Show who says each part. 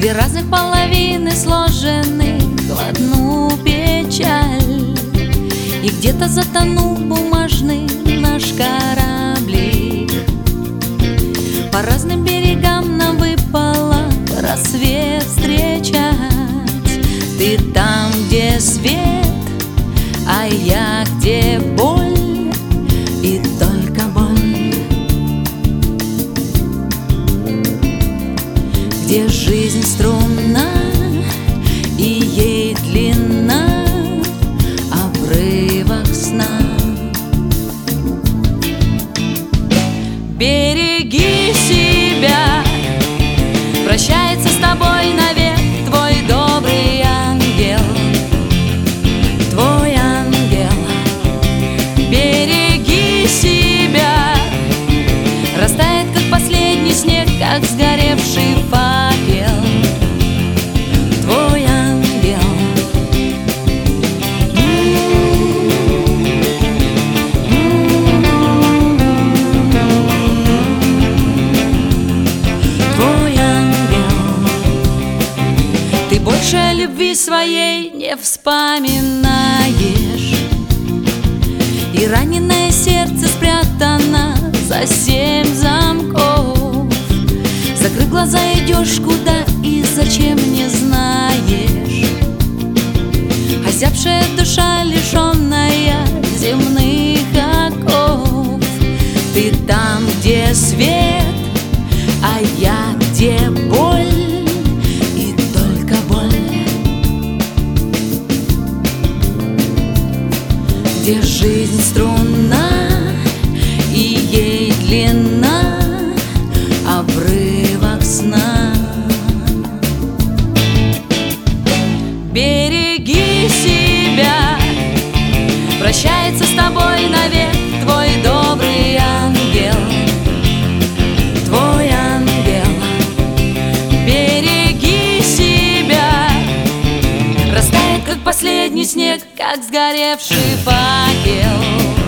Speaker 1: Две разных половины сложены в одну печаль, и где-то затонул бумажный наш кораблик. По разным берегам нам выпало рассвет встречать. Ты там, где свет, а я где боль, и только боль. Где жизнь струна, и ей длина в обрывах сна. Береги себя, прощается с тобой навек твой добрый ангел, твой ангел. Береги себя, растает, как последний снег, как сгоревший факел, твой ангел. Твой ангел. Ты больше любви своей не вспоминаешь, и раненое сердце спрятано за 7 замков. Закрыв глаза, идешь куда и зачем не знаешь. Озябшая душа, лишенная земных оков. Ты там, где свет, а я где боль, и только боль. Где жизнь струна, и ей длина обрывок сна. Береги себя, прощается с тобой навек твой добрый ангел, твой ангел. Береги себя, растает, как последний снег, как сгоревший факел.